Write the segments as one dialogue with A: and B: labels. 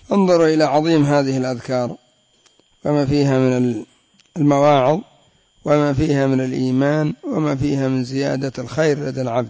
A: انظروا إلى عظيم هذه الأذكار وما فيها من المواعظ وما فيها من الإيمان وما فيها من زيادة الخير لدى العبد.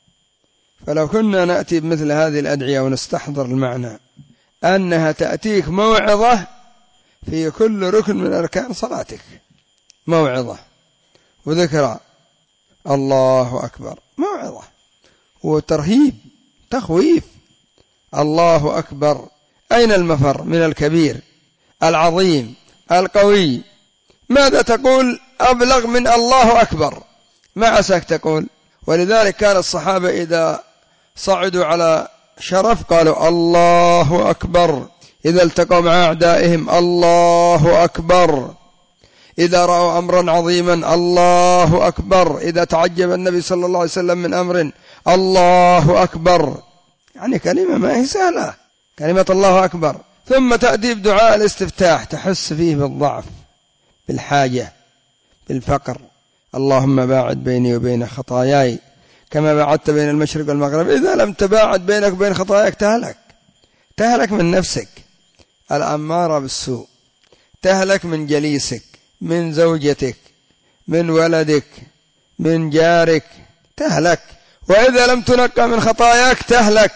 A: فلو كنا نأتي بمثل هذه الأدعية ونستحضر المعنى أنها تأتيك موعظة في كل ركن من أركان صلاتك، موعظة وذكرى، الله أكبر، موعظة وترهيب تخويف، الله أكبر. أين المفر من الكبير العظيم القوي؟ ماذا تقول أبلغ من الله أكبر؟ ما عساك تقول. ولذلك كان الصحابة إذا صعدوا على شرف قالوا الله أكبر، إذا التقوا مع أعدائهم الله أكبر، إذا رأوا أمرا عظيما الله أكبر، إذا تعجب النبي صلى الله عليه وسلم من أمر الله أكبر. يعني كلمة ما هي سهلة، كلمة الله أكبر. ثم تأتي بدعاء الاستفتاح تحس فيه بالضعف، بالحاجة، بالفقر، اللهم باعد بيني وبين خطاياي كما باعدت بين المشرق والمغرب. إذا لم تباعد بينك وبين خطاياك تهلك من نفسك الأمارة بالسوء، تهلك من جليسك، من زوجتك، من ولدك، من جارك، تهلك. وإذا لم تنقى من خطاياك تهلك،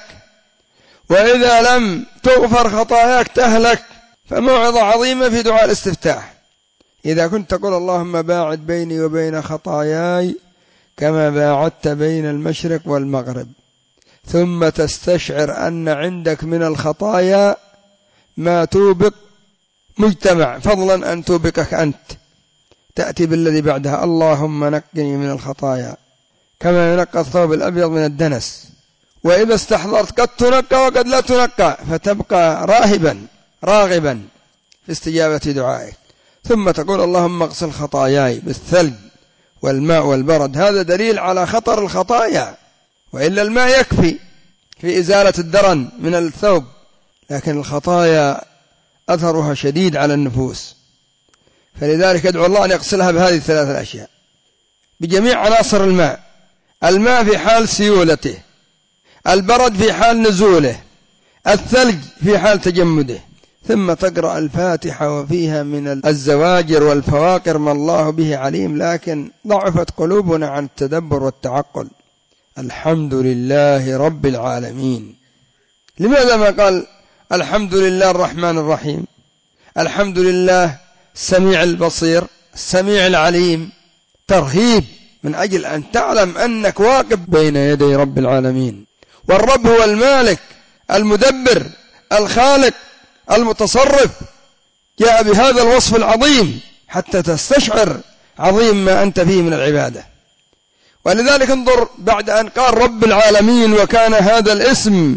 A: وإذا لم تغفر خطاياك تهلك. فموعظة عظيمة في دعاء الاستفتاح إذا كنت تقول اللهم باعد بيني وبين خطاياي كما باعدت بين المشرق والمغرب، ثم تستشعر أن عندك من الخطايا ما توبق مجتمع، فضلا أن توبقك أنت، تأتي بالذي بعدها اللهم نقني من الخطايا كما ينقى الثوب الأبيض من الدنس. وإذا استحضرت قد تنقى وقد لا تنقى، فتبقى راغبا في استجابة دعائك. ثم تقول اللهم اغسل خطاياي بالثلج والماء والبرد. هذا دليل على خطر الخطايا، وإلا الماء يكفي في إزالة الدرن من الثوب، لكن الخطايا أثرها شديد على النفوس. فلذلك ادعو الله أن يغسلها بهذه الثلاث الأشياء، بجميع عناصر الماء في حال سيولته، البرد في حال نزوله، الثلج في حال تجمده. ثم تقرأ الفاتحة وفيها من الزواجر والفواقر ما الله به عليم، لكن ضعفت قلوبنا عن التدبر والتعقل. الحمد لله رب العالمين. لماذا ما قال الحمد لله الرحمن الرحيم، الحمد لله السميع البصير السميع العليم؟ ترهيب من أجل أن تعلم أنك واقف بين يدي رب العالمين، والرب هو المالك المدبر الخالق المتصرف. جاء بهذا الوصف العظيم حتى تستشعر عظيم ما أنت فيه من العبادة. ولذلك انظر بعد أن قال رب العالمين وكان هذا الاسم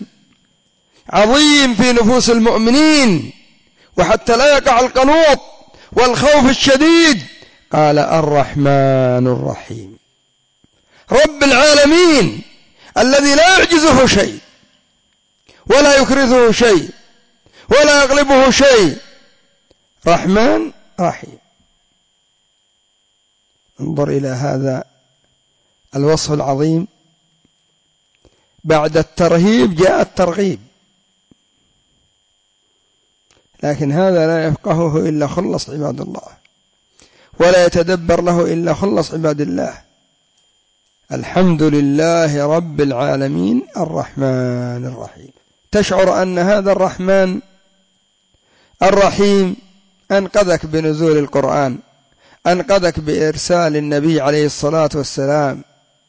A: عظيم في نفوس المؤمنين، وحتى لا يقع القنوط والخوف الشديد، قال الرحمن الرحيم. رب العالمين الذي لا يعجزه شيء ولا يكرثه شيء ولا يغلبه شيء، رحمن رحيم. انظر إلى هذا الوصف العظيم. بعد الترهيب جاء الترغيب، لكن هذا لا يفقهه إلا خلص عباد الله، ولا يتدبر له إلا خلص عباد الله. الحمد لله رب العالمين الرحمن الرحيم. تشعر أن هذا الرحمن الرحيم أنقذك بنزول القرآن، أنقذك بإرسال النبي عليه الصلاة والسلام،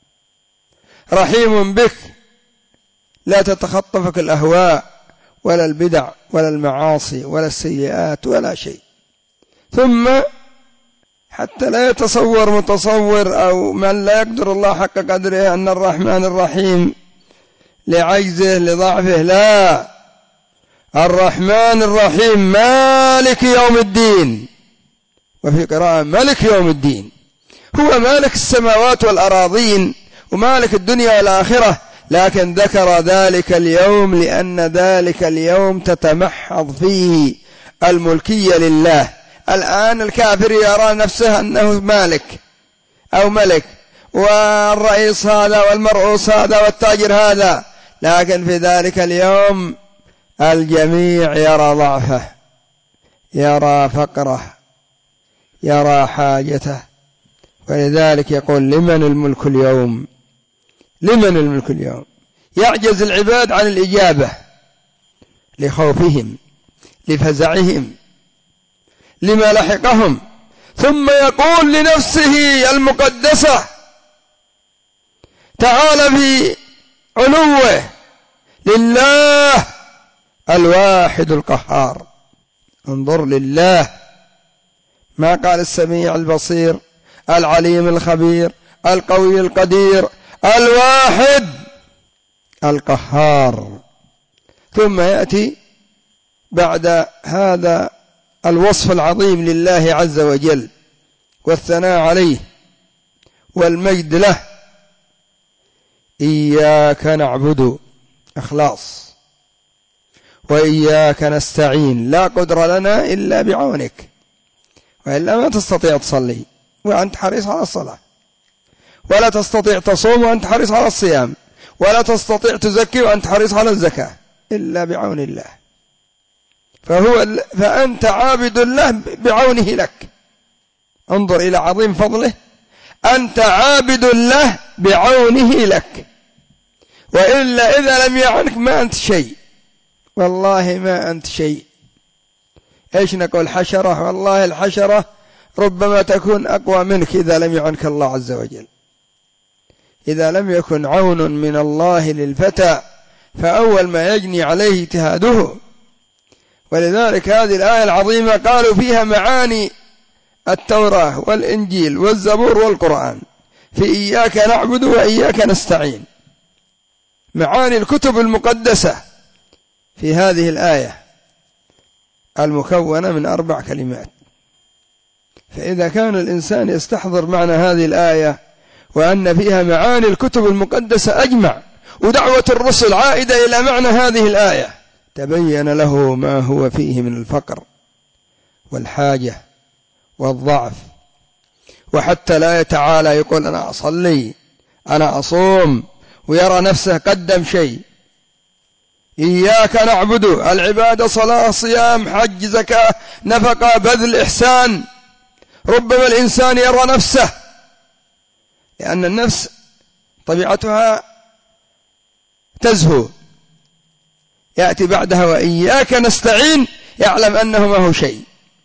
A: رحيم بك لا تتخطفك الأهواء ولا البدع ولا المعاصي ولا السيئات ولا شيء. ثم حتى لا يتصور متصور أو من لا يقدر الله حق قدره أن الرحمن الرحيم لعجزه لضعفه، لا، الرحمن الرحيم مالك يوم الدين، وفي قراءة ملك يوم الدين. هو مالك السماوات والأراضين ومالك الدنيا والآخرة، لكن ذكر ذلك اليوم لأن ذلك اليوم تتمحض فيه الملكية لله. الآن الكافر يرى نفسه أنه مالك أو ملك، والرئيس هذا والمرؤوس هذا والتاجر هذا، لكن في ذلك اليوم الجميع يرى ضعفه، يرى فقره، يرى حاجته، ولذلك يقول لمن الملك اليوم؟ لمن الملك اليوم؟ يعجز العباد عن الإجابة لخوفهم، لفزعهم، لما لحقهم، ثم يقول لنفسه المقدسة تعالى في علوه لله الواحد القهار. انظر لله، ما قال السميع البصير العليم الخبير القوي القدير، الواحد القهار. ثم يأتي بعد هذا الوصف العظيم لله عز وجل والثناء عليه والمجد له: إياك نعبد، إخلاص، وإياك نستعين، لا قدر لنا إلا بعونك، وإلا ما تستطيع تصلي وأنت حريص على الصلاة، ولا تستطيع تصوم وأنت حريص على الصيام، ولا تستطيع تزكي وأنت حريص على الزكاة، إلا بعون الله. فأنت عابد الله بعونه لك. انظر إلى عظيم فضله، أنت عابد الله بعونه لك، وإلا إذا لم يعنك ما أنت شيء، والله ما أنت شيء. إيش نقول؟ حشرة، والله الحشرة ربما تكون أقوى منك إذا لم يعنك الله عز وجل. إذا لم يكن عون من الله للفتى فأول ما يجني عليه اجتهاده. ولذلك هذه الآية العظيمة قالوا فيها معاني التوراة والإنجيل والزبور والقرآن، في إياك نعبد وإياك نستعين، معاني الكتب المقدسة في هذه الآية المكونة من 4 كلمات. فإذا كان الإنسان يستحضر معنى هذه الآية وأن فيها معاني الكتب المقدسة أجمع، ودعوة الرسل عائدة إلى معنى هذه الآية، تبين له ما هو فيه من الفقر والحاجة والضعف. وحتى لا يتعالى يقول أنا أصلي أنا أصوم ويرى نفسه قدم شيء. إياك نعبد، العبادة صلاة صيام حج زكاة نفقة بذل إحسان. ربما الإنسان يرى نفسه، لأن النفس طبيعتها تزهو، يأتي بعدها وإياك نستعين، يعلم أنه ما هو شيء.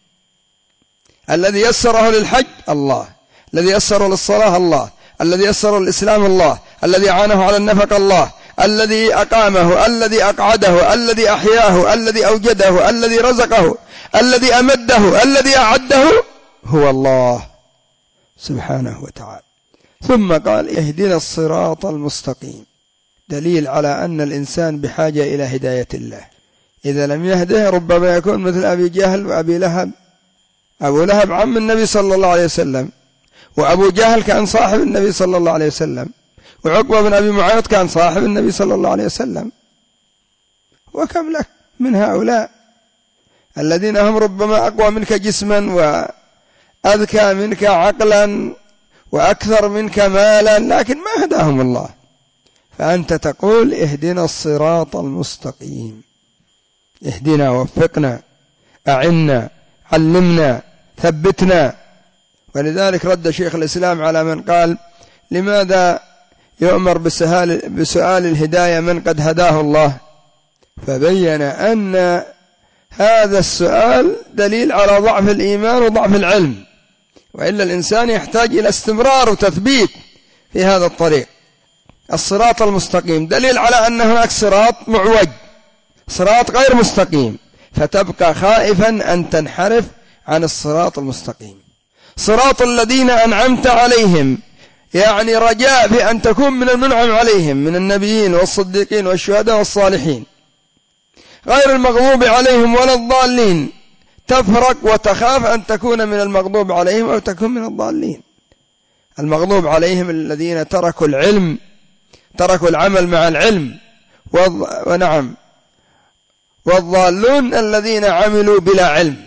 A: الذي يسره للحج الله، الذي يسره للصلاة الله، الذي يسره للإسلام الله، الذي عانه على النفق الله، الذي أقامه، الذي أقعده، الذي أحياه، الذي أوجده، الذي رزقه، الذي أمده، الذي أعده، هو الله سبحانه وتعالى. ثم قال اهدنا الصراط المستقيم، دليل على أن الإنسان بحاجة إلى هداية الله. إذا لم يهده ربما يكون مثل أبي جهل وأبي لهب. أبو لهب عم النبي صلى الله عليه وسلم، وأبو جهل كان صاحب النبي صلى الله عليه وسلم، وعقبة بن أبي معيط كان صاحب النبي صلى الله عليه وسلم. وكم لك من هؤلاء الذين هم ربما أقوى منك جسما وأذكى منك عقلا وأكثر منك مالا، لكن ما هداهم الله. فأنت تقول اهدنا الصراط المستقيم، اهدنا، وفقنا، أعنا، علمنا، ثبتنا. ولذلك رد شيخ الإسلام على من قال لماذا يؤمر بسؤال الهداية من قد هداه الله، فبين أن هذا السؤال دليل على ضعف الإيمان وضعف العلم، وإلا الإنسان يحتاج إلى استمرار وتثبيت في هذا الطريق. الصراط المستقيم دليل على أن هناك صراط معوج، صراط غير مستقيم، فتبقى خائفا أن تنحرف عن الصراط المستقيم. صراط الذين أنعمت عليهم، يعني رجاء في أن تكون من المنعم عليهم من النبيين والصديقين والشهداء والصالحين، غير المغضوب عليهم ولا الضالين. تفرق وتخاف أن تكون من المغضوب عليهم أو تكون من الضالين. المغضوب عليهم الذين تركوا العلم، تركوا العمل مع العلم، ونعم، والضالون الذين عملوا بلا علم.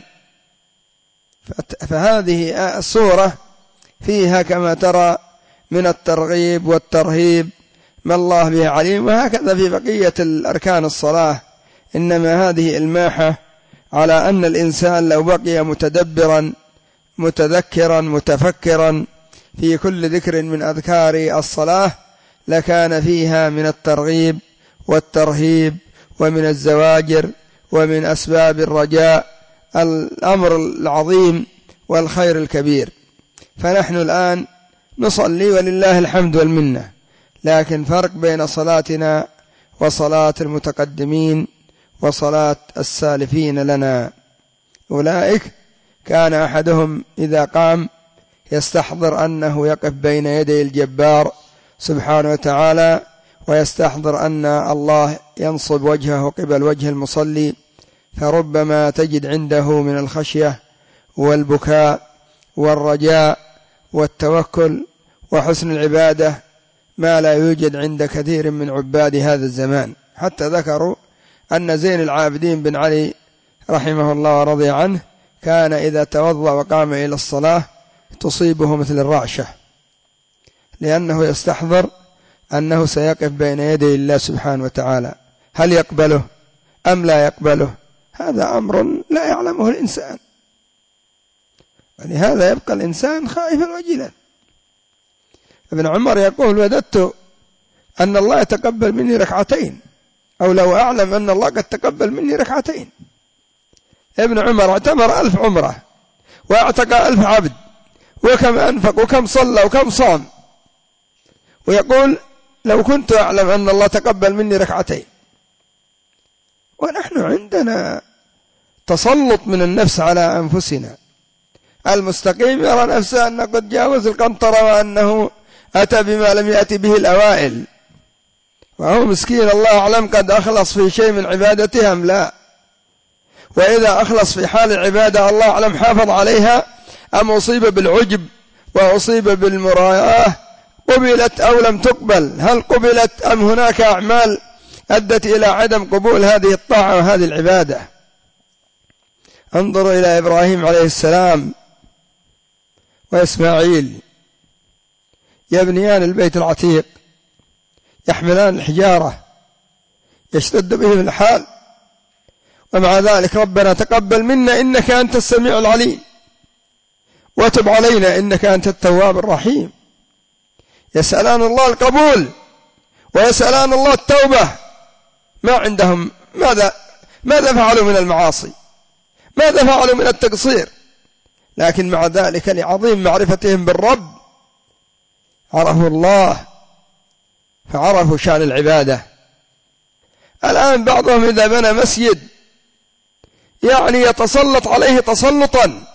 A: فهذه السورة فيها كما ترى من الترغيب والترهيب ما الله به عليم. وهكذا في بقية الأركان الصلاة إنما هذه إلماحة على أن الإنسان لو بقي متدبرا متذكرا متفكرا في كل ذكر من أذكار الصلاة لكان فيها من الترغيب والترهيب ومن الزواجر ومن أسباب الرجاء الأمر العظيم والخير الكبير. فنحن الآن نصلي ولله الحمد والمنة، لكن فرق بين صلاتنا وصلاة المتقدمين وصلاة السالفين لنا. أولئك كان أحدهم إذا قام يستحضر أنه يقف بين يدي الجبار سبحانه وتعالى، ويستحضر أن الله ينصب وجهه قبل وجه المصلي، فربما تجد عنده من الخشية والبكاء والرجاء والتوكل وحسن العبادة ما لا يوجد عند كثير من عباد هذا الزمان. حتى ذكروا أن زين العابدين بن علي رحمه الله ورضي عنه كان إذا توضأ وقام إلى الصلاة تصيبه مثل الرعشة، لأنه يستحضر أنه سيقف بين يدي الله سبحانه وتعالى، هل يقبله أم لا يقبله؟ هذا أمر لا يعلمه الإنسان، ولهذا يبقى الإنسان خائفا وجلا. ابن عمر يقول: وددت أن الله يتقبل مني ركعتين، أو لو أعلم أن الله قد تقبل مني ركعتين. ابن عمر اعتمر 1000 عمرة واعتق 1000 عبد، وكم أنفق وكم صلى وكم صام، ويقول: لو كنت أعلم أن الله تقبل مني ركعتين. ونحن عندنا تسلط من النفس على أنفسنا. المستقيم يرى نفسه أنه قد جاوز القنطرة وأنه أتى بما لم يأتي به الأوائل، وهو مسكين الله أعلم قد أخلص في شيء من عبادتهم لا، وإذا أخلص في حال العبادة الله أعلم حافظ عليها أم أصيب بالعجب وأصيب بالمراياة، قبلت أو لم تقبل، هل قبلت أم هناك أعمال أدت إلى عدم قبول هذه الطاعة وهذه العبادة. انظروا إلى إبراهيم عليه السلام وإسماعيل يبنيان البيت العتيق، يحملان الحجارة، يشتد بهم الحال، ومع ذلك: ربنا تقبل منا إنك أنت السميع العليم وتب علينا إنك أنت التواب الرحيم. يسألان الله القبول ويسألان الله التوبة. ما عندهم ماذا فعلوا من المعاصي، ماذا فعلوا من التقصير، لكن مع ذلك لعظيم معرفتهم بالرب عرفوا الله فعرفوا شأن العبادة. الآن بعضهم إذا بنى مسجد يعني يتسلط عليه تسلطا،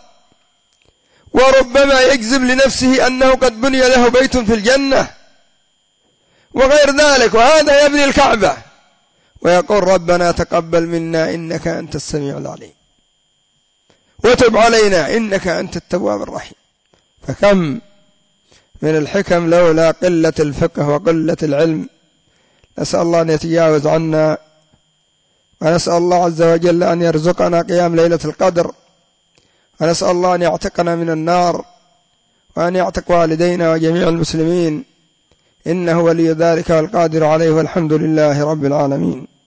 A: وربما يجزم لنفسه أنه قد بني له بيت في الجنة وغير ذلك، وهذا يبني الكعبة ويقول: ربنا تقبل منا إنك أنت السميع العليم وتب علينا إنك أنت التواب الرحيم. فكم من الحكم لولا قلة الفقه وقلة العلم. نسأل الله أن يتجاوز عنا، ونسأل الله عز وجل أن يرزقنا قيام ليلة القدر، ونسأل الله أن يعتقنا من النار، وأن يعتق والدينا وجميع المسلمين، إنه ولي ذلك والقادر عليه، والحمد لله رب العالمين.